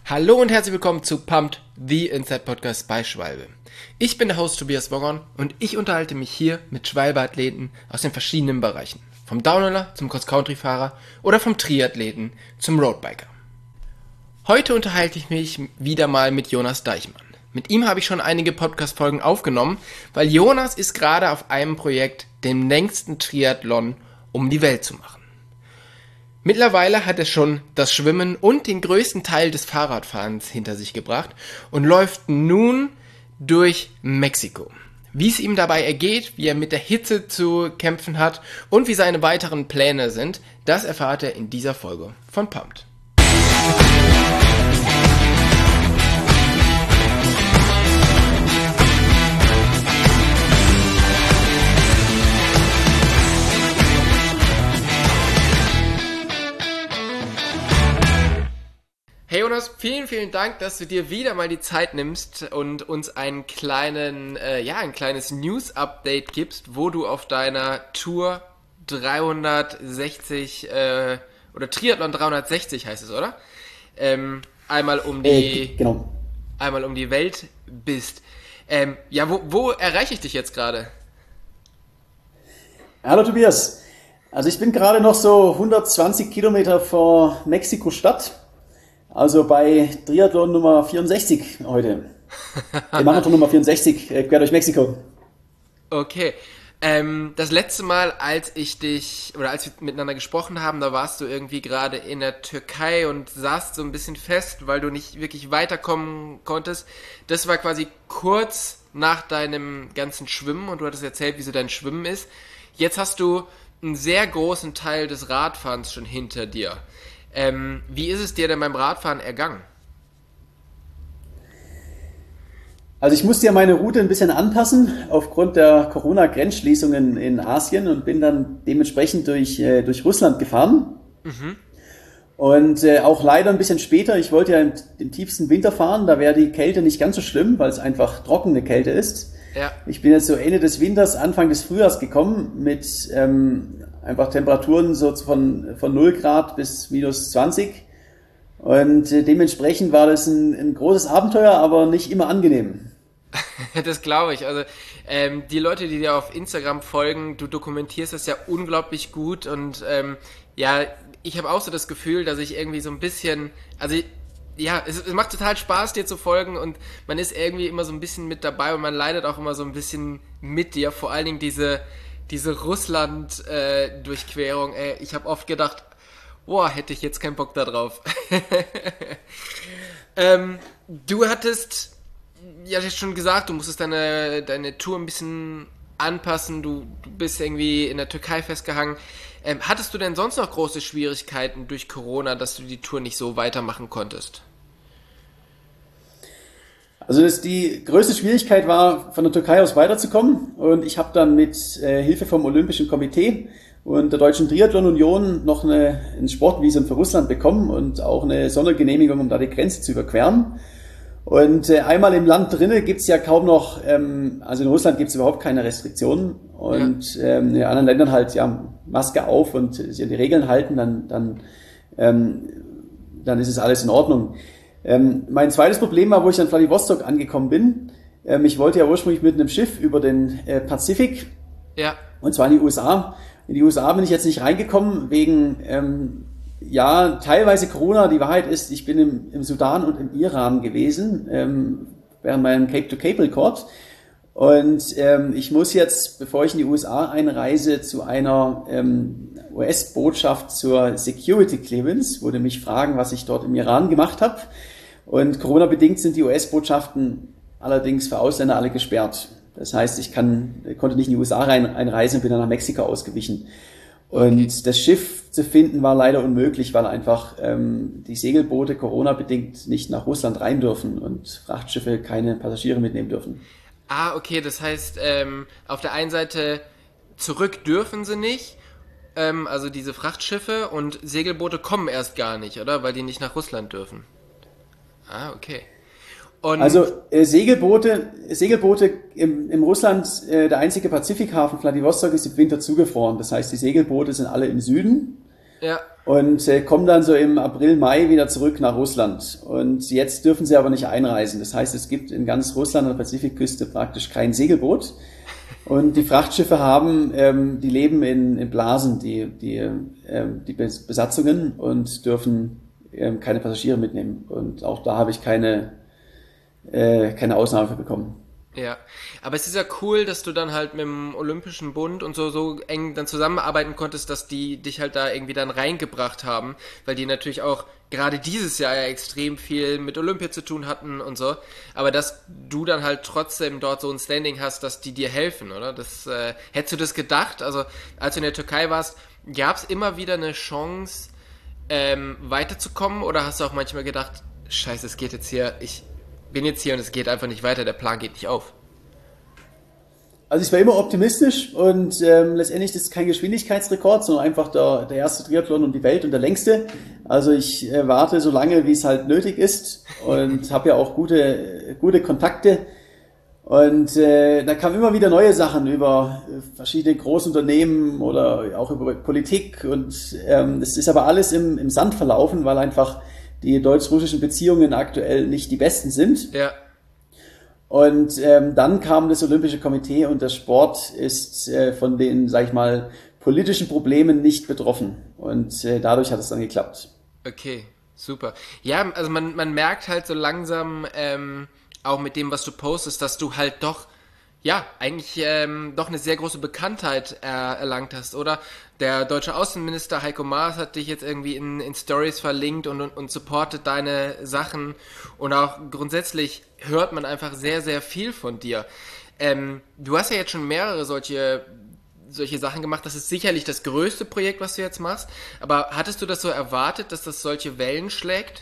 Hallo und herzlich willkommen zu Pumped, the Inside Podcast bei Schwalbe. Ich bin der Host Tobias Woggon und ich unterhalte mich hier mit Schwalbe-Athleten aus den verschiedenen Bereichen. Vom Downhiller zum Cross-Country-Fahrer oder vom Triathleten zum Roadbiker. Heute unterhalte ich mich wieder mal mit Jonas Deichmann. Mit ihm habe ich schon einige Podcast-Folgen aufgenommen, weil Jonas ist gerade auf einem Projekt, dem längsten Triathlon um die Welt zu machen. Mittlerweile hat er schon das Schwimmen und den größten Teil des Fahrradfahrens hinter sich gebracht und läuft nun durch Mexiko. Wie es ihm dabei ergeht, wie er mit der Hitze zu kämpfen hat und wie seine weiteren Pläne sind, das erfahrt er in dieser Folge von Pumped. Hey Jonas, vielen Dank, dass du dir wieder mal die Zeit nimmst und uns ein kleines News-Update gibst, wo du auf deiner Tour 360 oder Triathlon 360 heißt es, oder? Einmal um die Welt bist. Wo erreiche ich dich jetzt gerade? Hallo Tobias. Also ich bin gerade noch so 120 Kilometer vor Mexiko-Stadt. Also bei Triathlon Nummer 64 heute. Marathon Nummer 64, quer durch Mexiko. Okay. Das letzte Mal, als wir miteinander gesprochen haben, da warst du irgendwie gerade in der Türkei und saßt so ein bisschen fest, weil du nicht wirklich weiterkommen konntest. Das war quasi kurz nach deinem ganzen Schwimmen und du hattest erzählt, wie so dein Schwimmen ist. Jetzt hast du einen sehr großen Teil des Radfahrens schon hinter dir. Wie ist es dir denn beim Radfahren ergangen? Also ich musste ja meine Route ein bisschen anpassen aufgrund der Corona-Grenzschließungen in Asien und bin dann dementsprechend durch Russland gefahren. Mhm. Und auch leider ein bisschen später. Ich wollte ja im tiefsten Winter fahren, da wäre die Kälte nicht ganz so schlimm, weil es einfach trockene Kälte ist. Ja. Ich bin jetzt so Ende des Winters, Anfang des Frühjahrs gekommen mit einfach Temperaturen so von 0 Grad bis minus 20 und dementsprechend war das ein großes Abenteuer, aber nicht immer angenehm. Das glaube ich. Also die Leute, die dir auf Instagram folgen, du dokumentierst das ja unglaublich gut und ich habe auch so das Gefühl, dass ich irgendwie so ein bisschen, es macht total Spaß, dir zu folgen und man ist irgendwie immer so ein bisschen mit dabei und man leidet auch immer so ein bisschen mit dir, vor allen Dingen diese Russland-Durchquerung, ich habe oft gedacht, hätte ich jetzt keinen Bock da drauf. Du hattest ja schon gesagt, du musstest deine Tour ein bisschen anpassen, du bist irgendwie in der Türkei festgehangen. Hattest du denn sonst noch große Schwierigkeiten durch Corona, dass du die Tour nicht so weitermachen konntest? Also die größte Schwierigkeit war, von der Türkei aus weiterzukommen und ich habe dann mit Hilfe vom Olympischen Komitee und der Deutschen Triathlon Union noch ein Sportvisum für Russland bekommen und auch eine Sondergenehmigung, um da die Grenze zu überqueren. Und einmal im Land drinnen gibt's ja kaum noch, also in Russland gibt's überhaupt keine Restriktionen und in anderen Ländern halt Maske auf und sich an die Regeln halten, dann ist es alles in Ordnung. Mein zweites Problem war, wo ich an Vladivostok angekommen bin. Ich wollte ja ursprünglich mit einem Schiff über den Pazifik, und zwar in die USA. In die USA bin ich jetzt nicht reingekommen wegen teilweise Corona. Die Wahrheit ist, ich bin im Sudan und im Iran gewesen während meinem Cape-to-Cape-Rekord. Und ich muss jetzt, bevor ich in die USA einreise, zu einer US-Botschaft zur Security Clearance, wo die mich fragen, was ich dort im Iran gemacht habe. Und Corona-bedingt sind die US-Botschaften allerdings für Ausländer alle gesperrt. Das heißt, ich konnte nicht in die USA einreisen und bin dann nach Mexiko ausgewichen. Und das Schiff zu finden war leider unmöglich, weil einfach die Segelboote Corona-bedingt nicht nach Russland rein dürfen und Frachtschiffe keine Passagiere mitnehmen dürfen. Ah, okay, das heißt, auf der einen Seite zurück dürfen sie nicht, also diese Frachtschiffe, und Segelboote kommen erst gar nicht, oder? Weil die nicht nach Russland dürfen. Ah, okay. Und also Segelboote im Russland, der einzige Pazifikhafen Vladivostok ist im Winter zugefroren. Das heißt, die Segelboote sind alle im Süden Ja. und kommen dann so im April, Mai wieder zurück nach Russland. Und jetzt dürfen sie aber nicht einreisen. Das heißt, es gibt in ganz Russland an der Pazifikküste praktisch kein Segelboot. Und die Frachtschiffe die leben in Blasen, die Besatzungen und dürfen keine Passagiere mitnehmen. Und auch da habe ich keine Ausnahme für bekommen. Ja, aber es ist ja cool, dass du dann halt mit dem Olympischen Bund und so eng dann zusammenarbeiten konntest, dass die dich halt da irgendwie dann reingebracht haben, weil die natürlich auch gerade dieses Jahr ja extrem viel mit Olympia zu tun hatten und so, aber dass du dann halt trotzdem dort so ein Standing hast, dass die dir helfen, oder? Hättest du das gedacht? Also, als du in der Türkei warst, gab es immer wieder eine Chance, weiterzukommen, oder hast du auch manchmal gedacht, scheiße, es geht jetzt hier, ich bin jetzt hier und es geht einfach nicht weiter, der Plan geht nicht auf? Also ich war immer optimistisch und letztendlich ist es kein Geschwindigkeitsrekord, sondern einfach der erste Triathlon um die Welt und der längste. Also ich warte so lange, wie es halt nötig ist und habe ja auch gute Kontakte. Und da kamen immer wieder neue Sachen über verschiedene Großunternehmen oder auch über Politik. Und das ist aber alles im Sand verlaufen, weil einfach die deutsch-russischen Beziehungen aktuell nicht die besten sind. Ja. Und dann kam das Olympische Komitee und der Sport ist von den, sag ich mal, politischen Problemen nicht betroffen. Und dadurch hat es dann geklappt. Okay, super. Ja, also man merkt halt so langsam auch mit dem, was du postest, dass du halt doch, ja, eigentlich doch eine sehr große Bekanntheit erlangt hast, oder? Der deutsche Außenminister Heiko Maas hat dich jetzt irgendwie in Stories verlinkt und supportet deine Sachen, und auch grundsätzlich hört man einfach sehr, sehr viel von dir. Du hast ja jetzt schon mehrere solche Sachen gemacht. Das ist sicherlich das größte Projekt, was du jetzt machst, aber hattest du das so erwartet, dass das solche Wellen schlägt?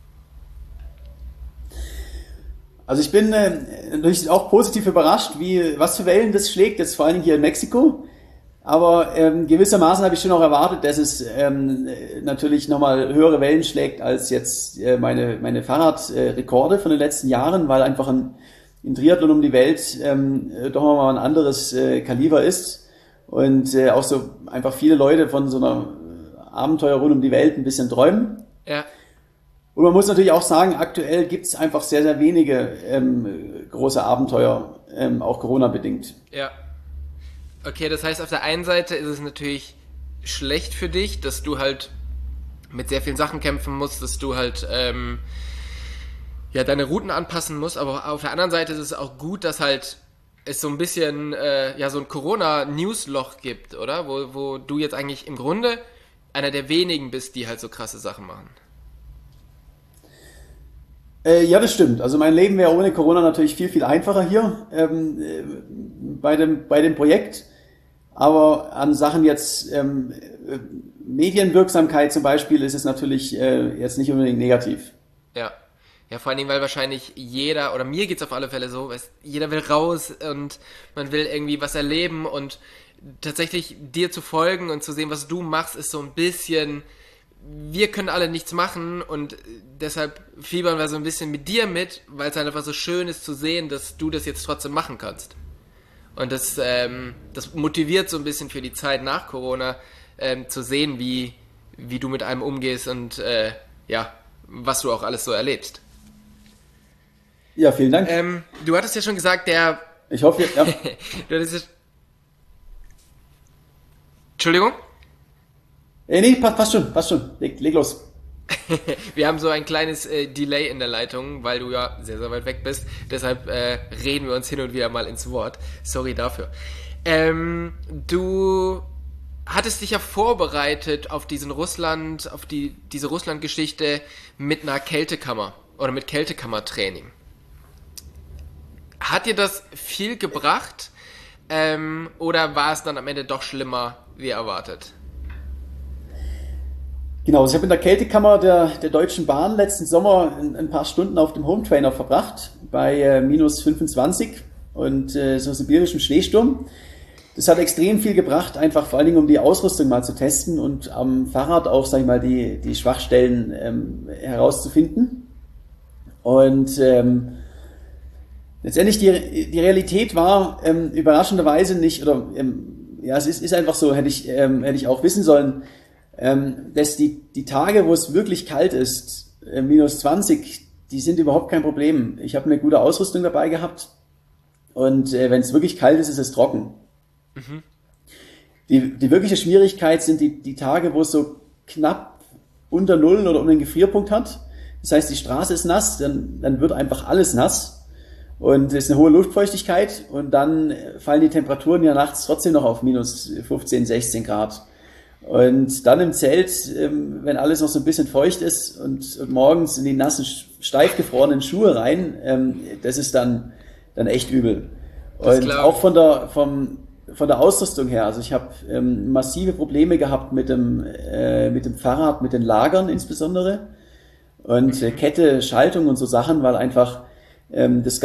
Also ich bin natürlich auch positiv überrascht, was für Wellen das schlägt, jetzt vor allen Dingen hier in Mexiko. Aber gewissermaßen habe ich schon auch erwartet, dass es natürlich nochmal höhere Wellen schlägt als jetzt meine Fahrradrekorde von den letzten Jahren, weil einfach ein Triathlon um die Welt doch nochmal ein anderes Kaliber ist. Und auch so einfach viele Leute von so einer Abenteuer rund um die Welt ein bisschen träumen. Ja. Und man muss natürlich auch sagen, aktuell gibt es einfach sehr, sehr wenige große Abenteuer, auch Corona-bedingt. Ja. Okay, das heißt, auf der einen Seite ist es natürlich schlecht für dich, dass du halt mit sehr vielen Sachen kämpfen musst, dass du halt ja deine Routen anpassen musst, aber auf der anderen Seite ist es auch gut, dass halt es so ein bisschen ja so ein Corona-Newsloch gibt, oder? Wo du jetzt eigentlich im Grunde einer der wenigen bist, die halt so krasse Sachen machen. Ja, das stimmt. Also mein Leben wäre ohne Corona natürlich viel, viel einfacher hier bei dem Projekt. Aber an Sachen jetzt Medienwirksamkeit zum Beispiel ist es natürlich jetzt nicht unbedingt negativ. Ja. Ja, vor allen Dingen, weil wahrscheinlich jeder, oder mir geht's auf alle Fälle so, jeder will raus und man will irgendwie was erleben, und tatsächlich dir zu folgen und zu sehen, was du machst, ist so ein bisschen, wir können alle nichts machen, und deshalb fiebern wir so ein bisschen mit dir mit, weil es einfach so schön ist zu sehen, dass du das jetzt trotzdem machen kannst. Und das motiviert so ein bisschen für die Zeit nach Corona, zu sehen, wie du mit einem umgehst und ja, was du auch alles so erlebst. Ja, vielen Dank. Du hattest ja schon gesagt, Ich hoffe, ja. Du hattest ja... Entschuldigung? Nee, passt schon. Leg los. Wir haben so ein kleines Delay in der Leitung, weil du ja sehr, sehr weit weg bist. Deshalb reden wir uns hin und wieder mal ins Wort. Sorry dafür. Du hattest dich ja vorbereitet auf diese Russland-Geschichte mit einer Kältekammer oder mit Kältekammertraining. Hat dir das viel gebracht oder war es dann am Ende doch schlimmer wie erwartet? Genau, ich habe in der Kältekammer der Deutschen Bahn letzten Sommer ein paar Stunden auf dem Hometrainer verbracht, bei minus 25 und so sibirischem Schneesturm. Das hat extrem viel gebracht, einfach vor allen Dingen, um die Ausrüstung mal zu testen und am Fahrrad auch, sag ich mal, die Schwachstellen herauszufinden. Und letztendlich die Realität war überraschenderweise nicht, oder ja, es ist einfach so, hätte ich auch wissen sollen. dass die Tage, wo es wirklich kalt ist, minus 20, die sind überhaupt kein Problem. Ich habe eine gute Ausrüstung dabei gehabt und wenn es wirklich kalt ist, ist es trocken. Mhm. Die wirkliche Schwierigkeit sind die Tage, wo es so knapp unter Null oder um den Gefrierpunkt hat. Das heißt, die Straße ist nass, dann wird einfach alles nass und es ist eine hohe Luftfeuchtigkeit und dann fallen die Temperaturen ja nachts trotzdem noch auf minus 15, 16 Grad. Und dann im Zelt, wenn alles noch so ein bisschen feucht ist und morgens in die nassen, steif gefrorenen Schuhe rein, das ist dann echt übel. Und auch von der Ausrüstung her, also ich habe massive Probleme gehabt mit dem Fahrrad, mit den Lagern insbesondere und Kette, Schaltung und so Sachen, weil einfach wenn die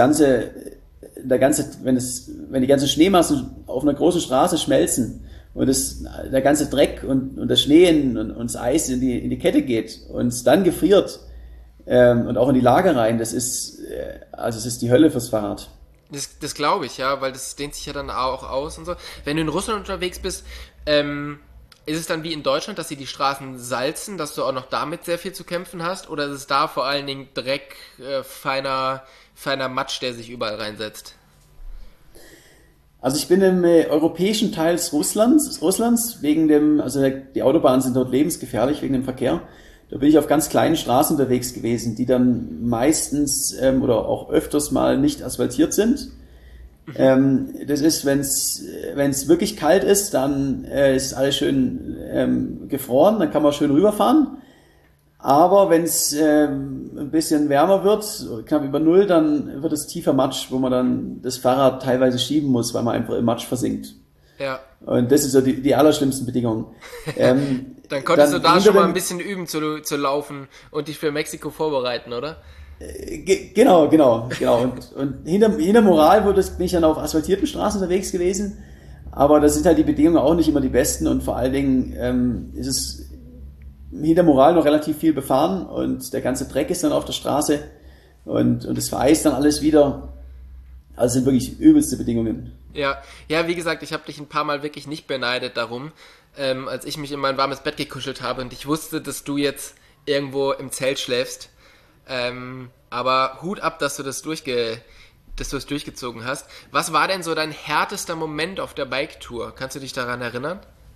ganzen Schneemassen auf einer großen Straße schmelzen und der ganze Dreck und der Schnee und das Eis in die Kette geht und es dann gefriert und auch in die Lager rein, es ist die Hölle fürs Fahrrad. Das glaube ich, ja, weil das dehnt sich ja dann auch aus und so. Wenn du in Russland unterwegs bist, ist es dann wie in Deutschland, dass sie die Straßen salzen, dass du auch noch damit sehr viel zu kämpfen hast? Oder ist es da vor allen Dingen Dreck, feiner Matsch, der sich überall reinsetzt? Also ich bin im europäischen Teil Russlands die Autobahnen sind dort lebensgefährlich wegen dem Verkehr. Da bin ich auf ganz kleinen Straßen unterwegs gewesen, die dann meistens oder auch öfters mal nicht asphaltiert sind. Das ist, wenn es wirklich kalt ist, dann ist alles schön gefroren, dann kann man schön rüberfahren. Aber wenn es ein bisschen wärmer wird, knapp über Null, dann wird es tiefer Matsch, wo man dann das Fahrrad teilweise schieben muss, weil man einfach im Matsch versinkt. Ja. Und das ist so die allerschlimmsten Bedingungen. Dann konntest du da schon mal ein bisschen üben zu laufen und dich für Mexiko vorbereiten, oder? Genau. Und hinter Moral bin ich dann auf asphaltierten Straßen unterwegs gewesen. Aber da sind halt die Bedingungen auch nicht immer die besten und vor allen Dingen ist es hinter Moral noch relativ viel befahren und der ganze Dreck ist dann auf der Straße und es vereist dann alles wieder. Also sind wirklich übelste Bedingungen. Ja, wie gesagt, ich habe dich ein paar Mal wirklich nicht beneidet darum, als ich mich in mein warmes Bett gekuschelt habe und ich wusste, dass du jetzt irgendwo im Zelt schläfst. Aber Hut ab, dass du es durchgezogen hast. Was war denn so dein härtester Moment auf der Bike-Tour? Kannst du dich daran erinnern?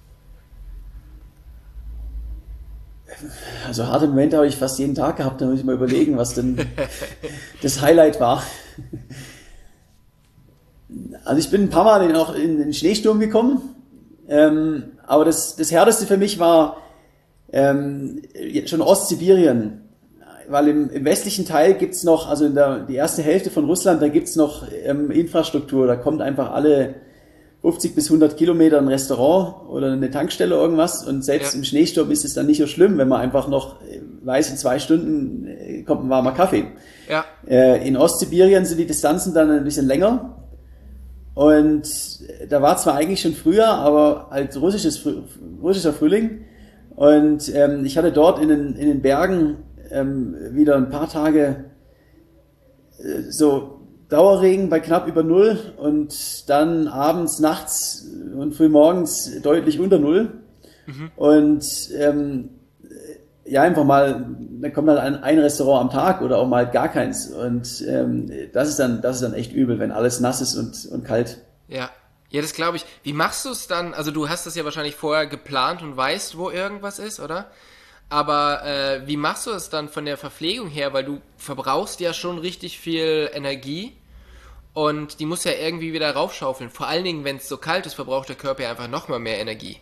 Also harte Momente habe ich fast jeden Tag gehabt, da muss ich mal überlegen, was denn das Highlight war. Also ich bin ein paar Mal auch in den Schneesturm gekommen, aber das Härteste für mich war schon Ostsibirien, weil im westlichen Teil gibt's noch, also die erste Hälfte von Russland, da gibt's noch Infrastruktur, da kommt einfach alle 50 bis 100 Kilometer ein Restaurant oder eine Tankstelle irgendwas und selbst im Schneesturm ist es dann nicht so schlimm, wenn man einfach noch weiß, in 2 Stunden kommt ein warmer Kaffee. Ja. In Ostsibirien sind die Distanzen dann ein bisschen länger und da war zwar eigentlich schon früher, aber halt russischer Frühling und ich hatte dort in den Bergen wieder ein paar Tage so Dauerregen bei knapp über Null und dann abends, nachts und frühmorgens deutlich unter Null. Mhm. Und einfach mal, dann kommt halt ein Restaurant am Tag oder auch mal gar keins. Und das ist dann echt übel, wenn alles nass ist und kalt. Ja, das glaube ich. Wie machst du es dann? Also du hast das ja wahrscheinlich vorher geplant und weißt, wo irgendwas ist, oder? Aber wie machst du es dann von der Verpflegung her? Weil du verbrauchst ja schon richtig viel Energie und die muss ja irgendwie wieder raufschaufeln. Vor allen Dingen, wenn es so kalt ist, verbraucht der Körper ja einfach nochmal mehr Energie.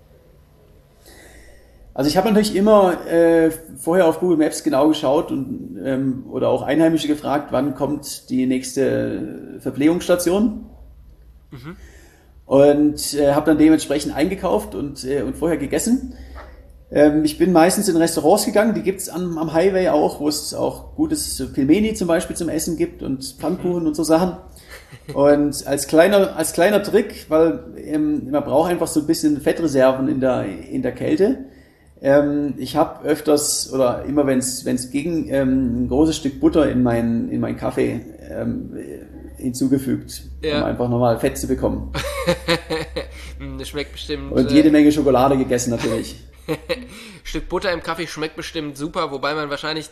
Also ich habe natürlich immer vorher auf Google Maps genau geschaut und oder auch Einheimische gefragt, wann kommt die nächste Verpflegungsstation. Mhm. Und habe dann dementsprechend eingekauft und vorher gegessen. Ich bin meistens in Restaurants gegangen, die gibt's am Highway auch, wo es auch gutes Pelmeni zum Beispiel zum Essen gibt und Pfannkuchen und so Sachen. Und als kleiner Trick, weil man braucht einfach so ein bisschen Fettreserven in der Kälte. Ich habe öfters oder immer wenn es ging, ein großes Stück Butter in meinen Kaffee hinzugefügt, um einfach nochmal Fett zu bekommen. Das schmeckt bestimmt. Und jede Menge Schokolade gegessen natürlich. Stück Butter im Kaffee schmeckt bestimmt super, wobei man wahrscheinlich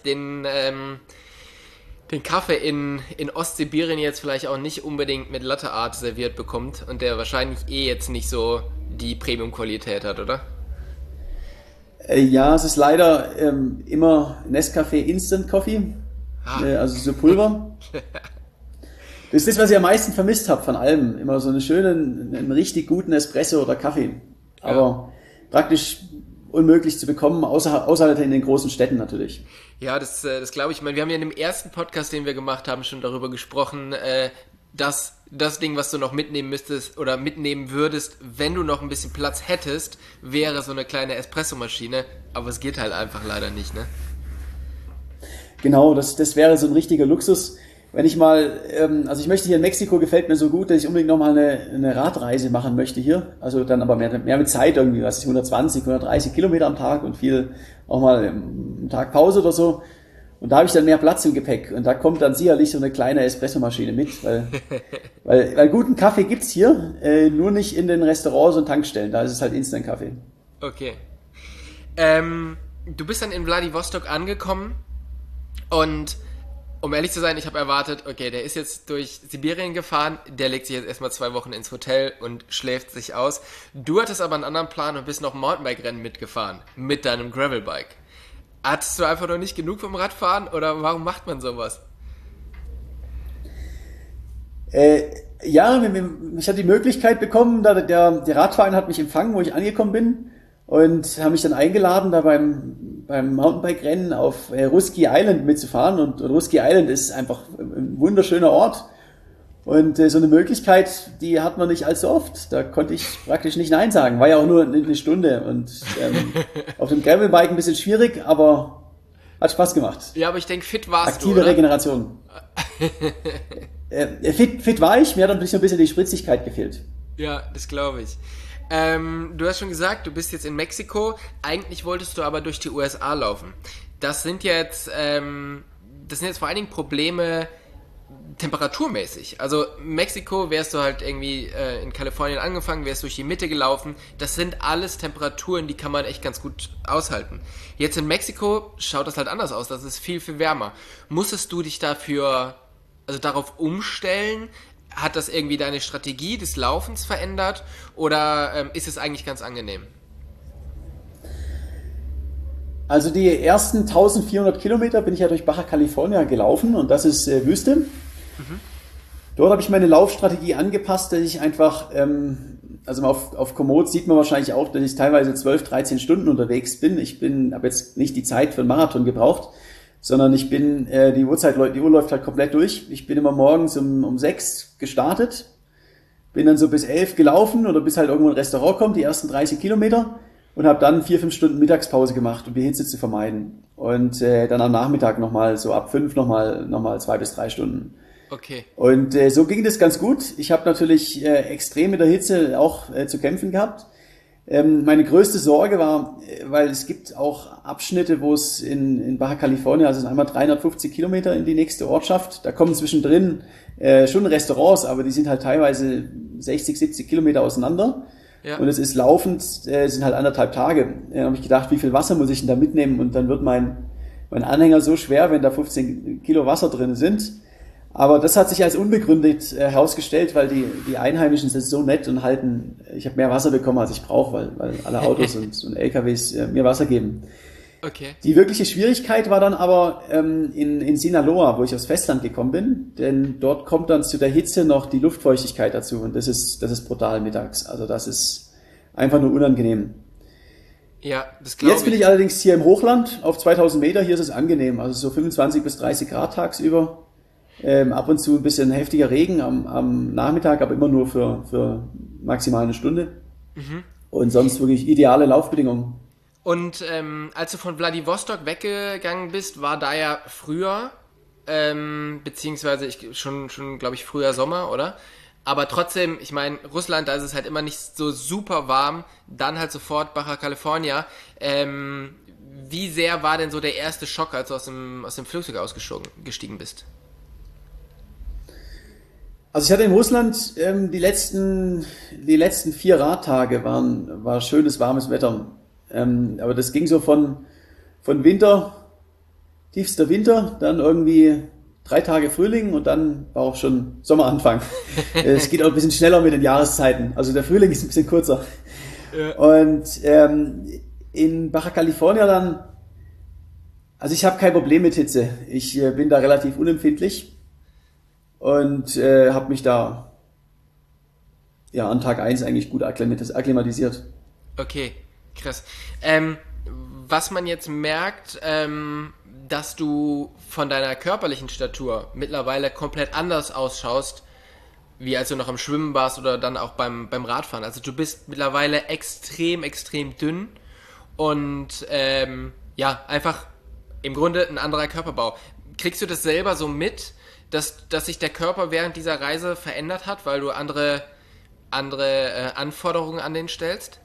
den Kaffee in Ostsibirien jetzt vielleicht auch nicht unbedingt mit Latte Art serviert bekommt und der wahrscheinlich jetzt nicht so die Premium-Qualität hat, oder? Ja, es ist leider immer Nescafé Instant Coffee, also so Pulver. Das ist das, was ich am meisten vermisst habe von allem. Immer so einen richtig guten Espresso oder Kaffee. Aber praktisch unmöglich zu bekommen, außer in den großen Städten natürlich. Ja, das glaube ich. Ich meine, wir haben ja in dem ersten Podcast, den wir gemacht haben, schon darüber gesprochen, dass das Ding, was du noch mitnehmen müsstest oder mitnehmen würdest, wenn du noch ein bisschen Platz hättest, wäre so eine kleine Espressomaschine. Aber es geht halt einfach leider nicht, ne? Genau, das wäre so ein richtiger Luxus. Wenn ich mal, also ich möchte hier in Mexiko, gefällt mir so gut, dass ich unbedingt nochmal eine Radreise machen möchte hier. Also dann aber mehr mit Zeit irgendwie, was ist 120, 130 Kilometer am Tag und viel auch mal einen Tag Pause oder so. Und da habe ich dann mehr Platz im Gepäck. Und da kommt dann sicherlich so eine kleine Espressomaschine mit, weil guten Kaffee gibt's hier, nur nicht in den Restaurants und Tankstellen. Da ist es halt Instant-Kaffee. Okay. Du bist dann in Wladiwostok angekommen und um ehrlich zu sein, ich habe erwartet, okay, der ist jetzt durch Sibirien gefahren, der legt sich jetzt erstmal 2 Wochen ins Hotel und schläft sich aus. Du hattest aber einen anderen Plan und bist noch Mountainbike-Rennen mitgefahren mit deinem Gravelbike. Hattest du einfach noch nicht genug vom Radfahren oder warum macht man sowas? Ja, ich hatte die Möglichkeit bekommen, der Radverein hat mich empfangen, wo ich angekommen bin und haben mich dann eingeladen, da beim Mountainbike-Rennen auf Ruski Island mitzufahren und Ruski Island ist einfach ein wunderschöner Ort und so eine Möglichkeit, die hat man nicht allzu oft. Da konnte ich praktisch nicht Nein sagen, war ja auch nur eine Stunde und auf dem Gravelbike ein bisschen schwierig, aber hat Spaß gemacht. Ja, aber ich denke, fit warst Aktive du, oder? Regeneration. Fit war ich, mir hat ein bisschen die Spritzigkeit gefehlt. Ja, das glaube ich. Du hast schon gesagt, du bist jetzt in Mexiko. Eigentlich wolltest du aber durch die USA laufen. Das sind jetzt vor allen Dingen Probleme temperaturmäßig. Also Mexiko wärst du halt irgendwie in Kalifornien angefangen, wärst durch die Mitte gelaufen. Das sind alles Temperaturen, die kann man echt ganz gut aushalten. Jetzt in Mexiko schaut das halt anders aus. Das ist viel, viel wärmer. Musstest du dich darauf umstellen? Hat das irgendwie deine Strategie des Laufens verändert oder ist es eigentlich ganz angenehm? Also die ersten 1400 Kilometer bin ich ja durch Baja California gelaufen und das ist Wüste. Dort habe ich meine Laufstrategie angepasst, dass ich einfach, also auf Komoot sieht man wahrscheinlich auch, dass ich teilweise 12, 13 Stunden unterwegs bin. Habe jetzt nicht die Zeit für einen Marathon gebraucht, sondern die Uhr läuft halt komplett durch. Ich bin immer morgens um 6 gestartet, bin dann so bis 11 gelaufen oder bis halt irgendwo ein Restaurant kommt, die ersten 30 Kilometer und habe dann 4, 5 Stunden Mittagspause gemacht, um die Hitze zu vermeiden. Und dann am Nachmittag nochmal so ab 5 nochmal 2 bis 3 Stunden. Okay. Und so ging das ganz gut. Ich habe natürlich extrem mit der Hitze auch zu kämpfen gehabt. Meine größte Sorge war, weil es gibt auch Abschnitte, wo es in Baja California, also es sind einmal 350 Kilometer in die nächste Ortschaft, da kommen zwischendrin schon Restaurants, aber die sind halt teilweise 60, 70 Kilometer auseinander. Ja. Und es ist laufend, sind halt 1,5 Tage. Da habe ich gedacht, wie viel Wasser muss ich denn da mitnehmen? Und dann wird mein Anhänger so schwer, wenn da 15 Kilo Wasser drin sind. Aber das hat sich als unbegründet herausgestellt, weil die Einheimischen sind so nett und ich habe mehr Wasser bekommen, als ich brauche, weil alle Autos und LKWs mir Wasser geben. Okay. Die wirkliche Schwierigkeit war dann aber in Sinaloa, wo ich aufs Festland gekommen bin, denn dort kommt dann zu der Hitze noch die Luftfeuchtigkeit dazu und das ist brutal mittags. Also das ist einfach nur unangenehm. Ja, das glaube ich. Jetzt bin ich allerdings hier im Hochland auf 2000 Meter, hier ist es angenehm, also so 25 bis 30 Grad tagsüber. Ab und zu ein bisschen heftiger Regen am Nachmittag, aber immer nur für maximal eine Stunde. Und sonst wirklich ideale Laufbedingungen. Und als du von Wladiwostok weggegangen bist, war da ja früher, beziehungsweise schon glaube ich, früher Sommer, oder? Aber trotzdem, ich meine, Russland, da ist es halt immer nicht so super warm, dann halt sofort Baja California. Wie sehr war denn so der erste Schock, als du aus dem Flugzeug ausgestiegen bist? Also ich hatte in Russland die letzten 4 Radtage war schönes warmes Wetter Aber das ging so von Winter, tiefster Winter, dann irgendwie 3 Tage Frühling und dann war auch schon Sommeranfang. Es geht auch ein bisschen schneller mit den Jahreszeiten. Also der Frühling ist ein bisschen kürzer. Ja. Und in Baja California dann, also ich habe kein Problem mit Hitze. Ich bin da relativ unempfindlich und habe mich da an Tag 1 eigentlich gut akklimatisiert. Okay, krass. Was man jetzt merkt, dass du von deiner körperlichen Statur mittlerweile komplett anders ausschaust, wie als du noch am Schwimmen warst oder dann auch beim Radfahren. Also du bist mittlerweile extrem, extrem dünn und einfach im Grunde ein anderer Körperbau. Kriegst du das selber so mit, dass sich der Körper während dieser Reise verändert hat, weil du andere Anforderungen an den stellst?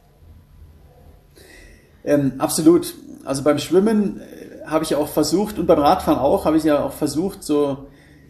Absolut. Also beim Schwimmen habe ich ja auch versucht und beim Radfahren auch, habe ich ja auch versucht, so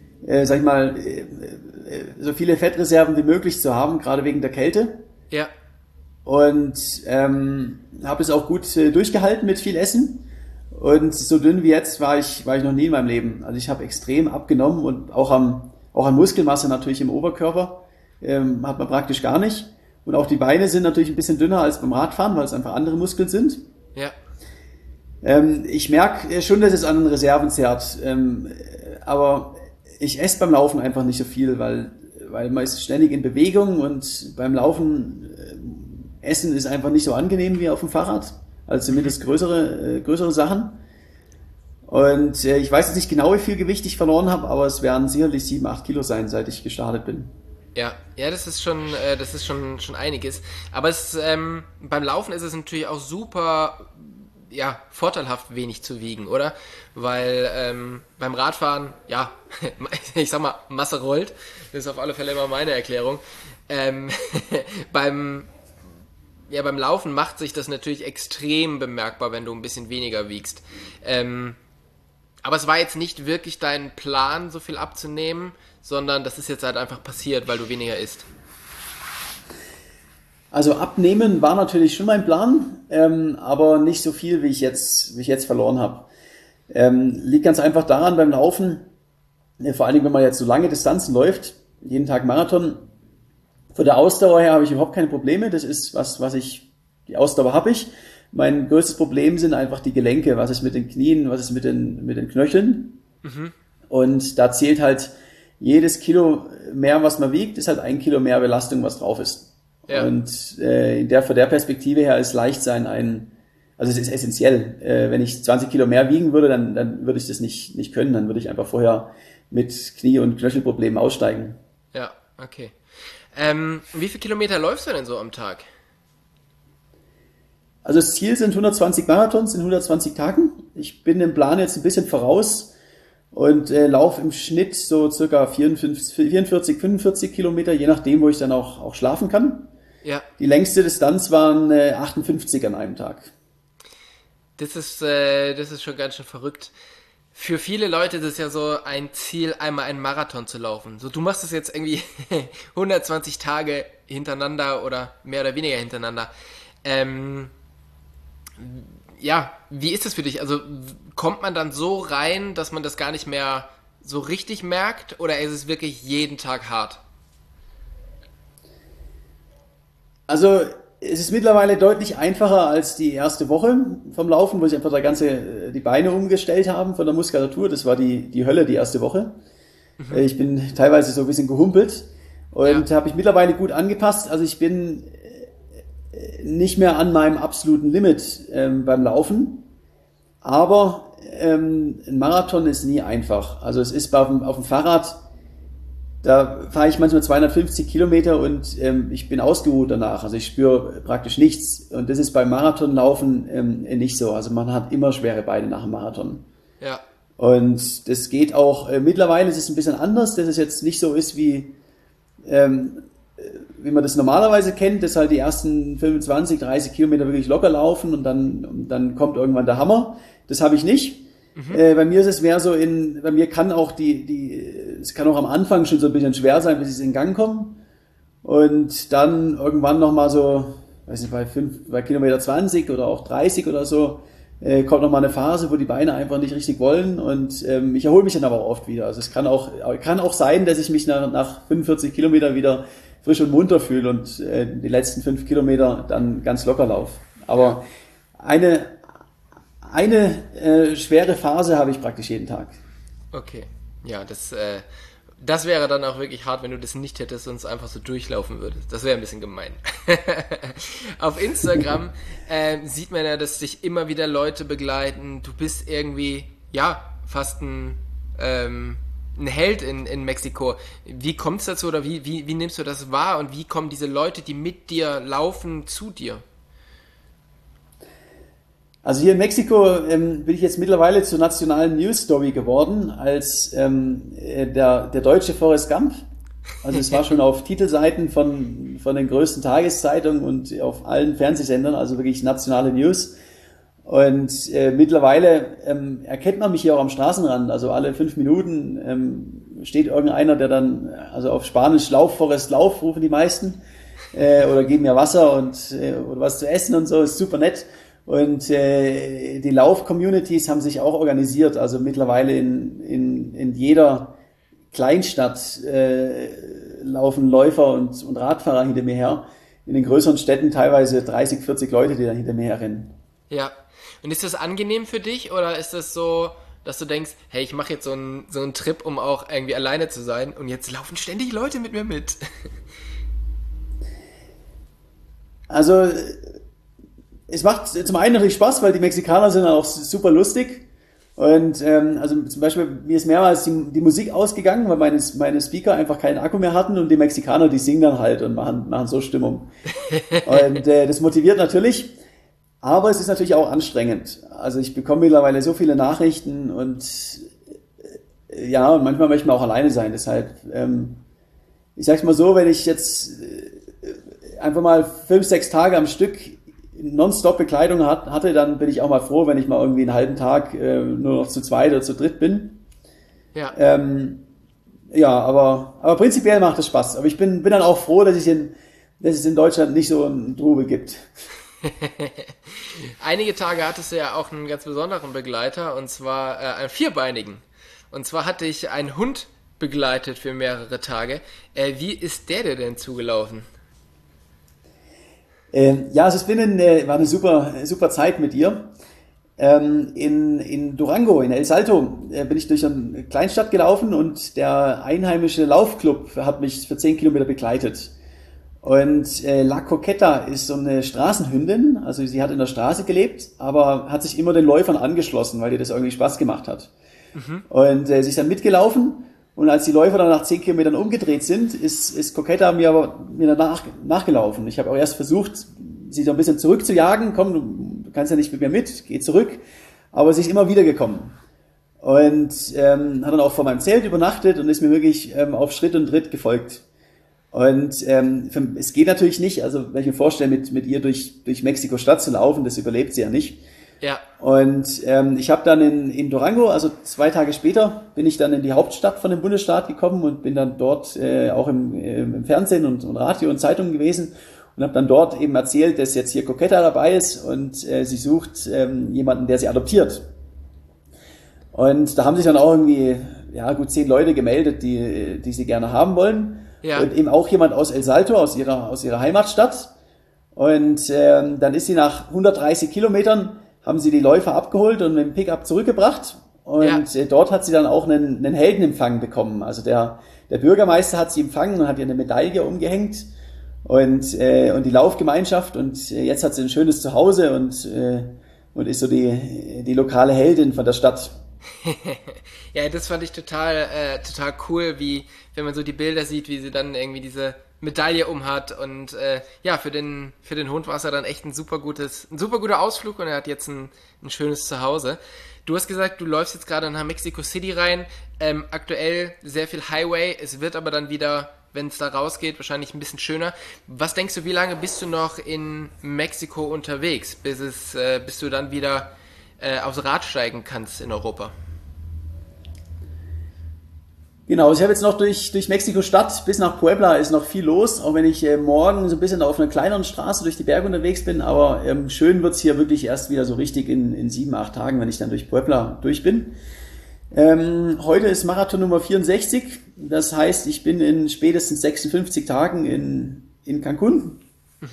viele Fettreserven wie möglich zu haben, gerade wegen der Kälte. Ja. Und habe es auch gut durchgehalten mit viel Essen. Und so dünn wie jetzt war ich noch nie in meinem Leben. Also ich habe extrem abgenommen und auch an Muskelmasse natürlich im Oberkörper hat man praktisch gar nicht. Und auch die Beine sind natürlich ein bisschen dünner als beim Radfahren, weil es einfach andere Muskeln sind. Ja. Ich merke schon, dass es an den Reserven zerrt. Aber ich esse beim Laufen einfach nicht so viel, weil man ist ständig in Bewegung und beim Laufen Essen ist einfach nicht so angenehm wie auf dem Fahrrad. Also zumindest größere Sachen. Und ich weiß jetzt nicht genau, wie viel Gewicht ich verloren habe, aber es werden sicherlich 7-8 Kilo sein, seit ich gestartet bin. Ja, das ist schon einiges. Aber beim Laufen ist es natürlich auch super, vorteilhaft wenig zu wiegen, oder? Weil beim Radfahren, ich sag mal, Masse rollt. Das ist auf alle Fälle immer meine Erklärung. Beim Laufen macht sich das natürlich extrem bemerkbar, wenn du ein bisschen weniger wiegst. Aber es war jetzt nicht wirklich dein Plan, so viel abzunehmen, sondern das ist jetzt halt einfach passiert, weil du weniger isst. Also abnehmen war natürlich schon mein Plan, aber nicht so viel, wie ich jetzt verloren habe. Liegt ganz einfach daran beim Laufen, vor allen Dingen, wenn man jetzt so lange Distanzen läuft, jeden Tag Marathon, von der Ausdauer her habe ich überhaupt keine Probleme. Das ist die Ausdauer habe ich. Mein größtes Problem sind einfach die Gelenke. Was ist mit den Knien, was ist mit den Knöcheln? Mhm. Und da zählt halt jedes Kilo mehr, was man wiegt, ist halt 1 Kilo mehr Belastung, was drauf ist. Ja. Und von der Perspektive her ist Leichtsein also es ist essentiell. Wenn ich 20 Kilo mehr wiegen würde, dann würde ich das nicht können. Dann würde ich einfach vorher mit Knie- und Knöchelproblemen aussteigen. Ja, okay. Wie viele Kilometer läufst du denn so am Tag? Also das Ziel sind 120 Marathons in 120 Tagen. Ich bin im Plan jetzt ein bisschen voraus und laufe im Schnitt so circa 44, 45 Kilometer, je nachdem, wo ich dann auch schlafen kann. Ja. Die längste Distanz waren 58 an einem Tag. Das ist schon ganz schön verrückt. Für viele Leute ist es ja so ein Ziel, einmal einen Marathon zu laufen. So, du machst das jetzt irgendwie 120 Tage hintereinander oder mehr oder weniger hintereinander. Wie ist das für dich? Also kommt man dann so rein, dass man das gar nicht mehr so richtig merkt, oder ist es wirklich jeden Tag hart? Also es ist mittlerweile deutlich einfacher als die erste Woche vom Laufen, wo ich einfach die Beine umgestellt haben von der Muskulatur. Das war die Hölle, die erste Woche. Mhm. Ich bin teilweise so ein bisschen gehumpelt und habe mich mittlerweile gut angepasst. Also ich bin nicht mehr an meinem absoluten Limit beim Laufen, aber ein Marathon ist nie einfach. Also es ist auf dem Fahrrad, da fahre ich manchmal 250 Kilometer und ich bin ausgeruht danach. Also ich spüre praktisch nichts. Und das ist beim Marathonlaufen nicht so. Also man hat immer schwere Beine nach dem Marathon. Ja. Und das geht auch, mittlerweile ist es ein bisschen anders, dass es jetzt nicht so ist wie man das normalerweise kennt, dass halt die ersten 25, 30 Kilometer wirklich locker laufen und dann kommt irgendwann der Hammer. Das habe ich nicht. Mhm. Bei mir ist es mehr so bei mir kann auch es kann auch am Anfang schon so ein bisschen schwer sein, bis ich in Gang komme. Und dann irgendwann nochmal so weiß nicht, bei Kilometer 20 oder auch 30 oder so, kommt nochmal eine Phase, wo die Beine einfach nicht richtig wollen und ich erhole mich dann aber auch oft wieder. Also es kann auch sein, dass ich mich nach 45 Kilometern wieder frisch und munter fühle und die letzten 5 Kilometer dann ganz locker laufe. Aber eine schwere Phase habe ich praktisch jeden Tag. Okay, ja, das wäre dann auch wirklich hart, wenn du das nicht hättest und es einfach so durchlaufen würdest. Das wäre ein bisschen gemein. Auf Instagram sieht man ja, dass dich immer wieder Leute begleiten. Du bist irgendwie, ja, fast ein Held in Mexiko. Wie kommt es dazu oder wie nimmst du das wahr und wie kommen diese Leute, die mit dir laufen, zu dir? Also hier in Mexiko bin ich jetzt mittlerweile zur nationalen News-Story geworden als der deutsche Forrest Gump. Also es war schon auf Titelseiten von den größten Tageszeitungen und auf allen Fernsehsendern, also wirklich nationale News. Und mittlerweile erkennt man mich hier auch am Straßenrand. Also alle 5 Minuten steht irgendeiner, der dann, also auf Spanisch Lauf, Forrest, Lauf, rufen die meisten. Oder geben mir Wasser oder was zu essen und so, ist super nett. Und die Lauf-Communities haben sich auch organisiert. Also mittlerweile in jeder Kleinstadt laufen Läufer und Radfahrer hinter mir her. In den größeren Städten teilweise 30, 40 Leute, die dann hinter mir herrennen. Ja. Und ist das angenehm für dich oder ist das so, dass du denkst, hey, ich mache jetzt so einen Trip, um auch irgendwie alleine zu sein und jetzt laufen ständig Leute mit mir mit? Also es macht zum einen natürlich Spaß, weil die Mexikaner sind auch super lustig. Und also zum Beispiel, mir ist mehrmals die Musik ausgegangen, weil meine Speaker einfach keinen Akku mehr hatten und die Mexikaner, die singen dann halt und machen so Stimmung. Und das motiviert natürlich, aber es ist natürlich auch anstrengend. Also ich bekomme mittlerweile so viele Nachrichten und ja, und manchmal möchte man auch alleine sein. Deshalb, ich sag's mal so, wenn ich jetzt einfach mal 5, 6 Tage am Stück nonstop Bekleidung hatte, dann bin ich auch mal froh, wenn ich mal irgendwie einen halben Tag nur noch zu zweit oder zu dritt bin. Ja. Ja, aber prinzipiell macht es Spaß. Aber ich bin dann auch froh, dass es in Deutschland nicht so einen Trubel gibt. Einige Tage hattest du ja auch einen ganz besonderen Begleiter, und zwar einen vierbeinigen. Und zwar hatte ich einen Hund begleitet für mehrere Tage. Wie ist der dir denn zugelaufen? Ja, also war eine super Zeit mit ihr. In Durango, in El Salto, bin ich durch eine Kleinstadt gelaufen und der einheimische Laufclub hat mich für 10 Kilometer begleitet. Und La Coqueta ist so eine Straßenhündin, also sie hat in der Straße gelebt, aber hat sich immer den Läufern angeschlossen, weil ihr das irgendwie Spaß gemacht hat. Mhm. Und sie ist dann mitgelaufen. Und als die Läufer dann nach 10 Kilometern umgedreht sind, ist Coqueta mir danach nachgelaufen. Ich habe auch erst versucht, sie so ein bisschen zurückzujagen. Komm, du kannst ja nicht mit mir mit, geh zurück. Aber sie ist immer wieder gekommen. Und hat dann auch vor meinem Zelt übernachtet und ist mir wirklich auf Schritt und Tritt gefolgt. Und es geht natürlich nicht, also wenn ich mir vorstelle, mit ihr durch Mexiko-Stadt zu laufen, das überlebt sie ja nicht. Ja. Und ich habe dann in Durango, also 2 Tage später, bin ich dann in die Hauptstadt von dem Bundesstaat gekommen und bin dann dort auch im Fernsehen und Radio und Zeitungen gewesen und habe dann dort eben erzählt, dass jetzt hier Coqueta dabei ist und sie sucht jemanden, der sie adoptiert. Und da haben sich dann auch irgendwie gut 10 Leute gemeldet, die sie gerne haben wollen. Ja. Und eben auch jemand aus El Salto, aus ihrer Heimatstadt. Und dann ist sie nach 130 Kilometern haben sie die Läufer abgeholt und mit dem Pickup zurückgebracht. Und dort hat sie dann auch einen Heldenempfang bekommen. Also der Bürgermeister hat sie empfangen und hat ihr eine Medaille umgehängt. Und die Laufgemeinschaft. Und jetzt hat sie ein schönes Zuhause und ist so die lokale Heldin von der Stadt. Ja, das fand ich total cool, wie wenn man so die Bilder sieht, wie sie dann irgendwie diese Medaille umhat und für den Hund war es ja dann echt ein super guter Ausflug und er hat jetzt ein schönes Zuhause. Du hast gesagt, du läufst jetzt gerade nach Mexico City rein, aktuell sehr viel Highway, es wird aber dann wieder, wenn es da rausgeht, wahrscheinlich ein bisschen schöner. Was denkst du, wie lange bist du noch in Mexiko unterwegs, bis du dann wieder aufs Rad steigen kannst in Europa? Genau, ich habe jetzt noch durch Mexiko-Stadt bis nach Puebla ist noch viel los, auch wenn ich morgen so ein bisschen auf einer kleineren Straße durch die Berge unterwegs bin, aber schön wird's hier wirklich erst wieder so richtig in 7, 8 Tagen, wenn ich dann durch Puebla durch bin. Heute ist Marathon Nummer 64, das heißt, ich bin in spätestens 56 Tagen in Cancun.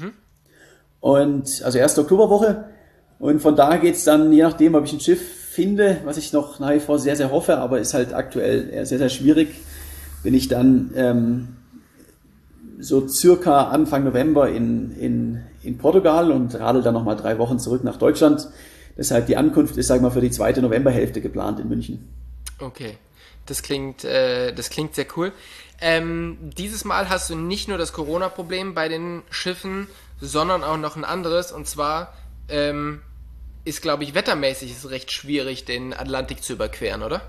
Und also erste Oktoberwoche. Und von da geht's dann, je nachdem, ob ich ein Schiff finde, was ich noch nach wie vor sehr, sehr hoffe, aber ist halt aktuell sehr, sehr schwierig, bin ich dann so circa Anfang November in Portugal und radel dann nochmal 3 Wochen zurück nach Deutschland. Deshalb die Ankunft ist, sag ich mal, für die zweite Novemberhälfte geplant in München. Okay, das klingt sehr cool. Dieses Mal hast du nicht nur das Corona-Problem bei den Schiffen, sondern auch noch ein anderes, und zwar ist, glaube ich, wettermäßig ist es recht schwierig, den Atlantik zu überqueren, oder?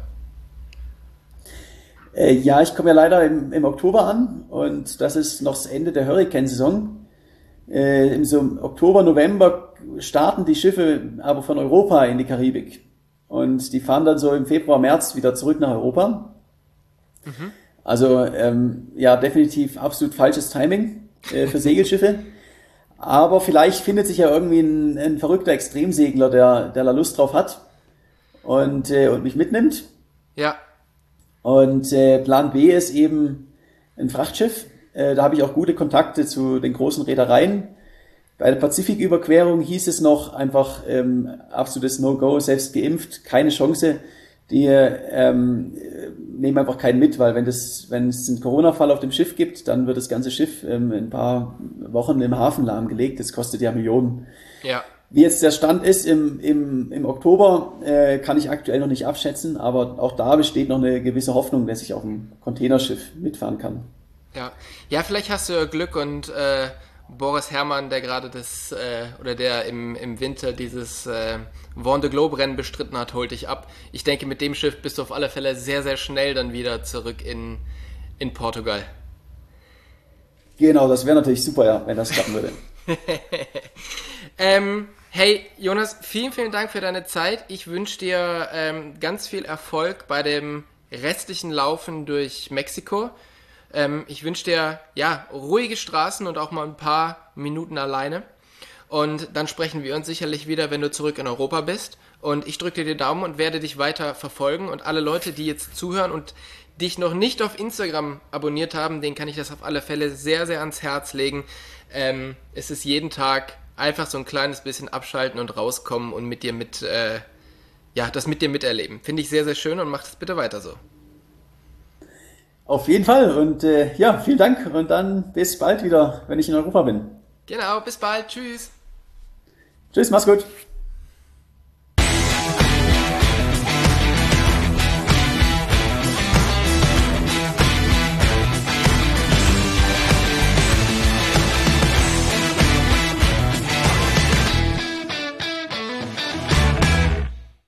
Ja, ich komme ja leider im Oktober an und das ist noch das Ende der Hurrikansaison. Im so Oktober, November starten die Schiffe aber von Europa in die Karibik und die fahren dann so im Februar, März wieder zurück nach Europa. Also ja, definitiv absolut falsches Timing für Segelschiffe. Aber vielleicht findet sich ja irgendwie ein verrückter Extremsegler, der da Lust drauf hat und mich mitnimmt. Ja. Und Plan B ist eben ein Frachtschiff. Da habe ich auch gute Kontakte zu den großen Reedereien. Bei der Pazifiküberquerung hieß es noch einfach absolutes No-Go, selbst geimpft, keine Chance. Die nehmen einfach keinen mit, weil wenn es einen Corona-Fall auf dem Schiff gibt, dann wird das ganze Schiff ein paar Wochen im Hafen lahmgelegt. Das kostet ja Millionen. Ja. Wie jetzt der Stand ist im Oktober, kann ich aktuell noch nicht abschätzen, aber auch da besteht noch eine gewisse Hoffnung, dass ich auf dem Containerschiff mitfahren kann. Ja. Ja, vielleicht hast du ja Glück und Boris Herrmann, der gerade der im Winter dieses Vendée Globe Rennen bestritten hat, holt dich ab. Ich denke, mit dem Schiff bist du auf alle Fälle sehr, sehr schnell dann wieder zurück in Portugal. Genau, das wäre natürlich super, ja, wenn das klappen würde. Hey, Jonas, vielen, vielen Dank für deine Zeit. Ich wünsche dir ganz viel Erfolg bei dem restlichen Laufen durch Mexiko. Ich wünsche dir, ja, ruhige Straßen und auch mal ein paar Minuten alleine. Und dann sprechen wir uns sicherlich wieder, wenn du zurück in Europa bist. Und ich drücke dir die Daumen und werde dich weiter verfolgen. Und alle Leute, die jetzt zuhören und dich noch nicht auf Instagram abonniert haben, denen kann ich das auf alle Fälle sehr, sehr ans Herz legen. Es ist jeden Tag einfach so ein kleines bisschen abschalten und rauskommen und das mit dir miterleben. Finde ich sehr, sehr schön und mach das bitte weiter so. Auf jeden Fall und ja, vielen Dank und dann bis bald wieder, wenn ich in Europa bin. Genau, bis bald. Tschüss. Tschüss, mach's gut.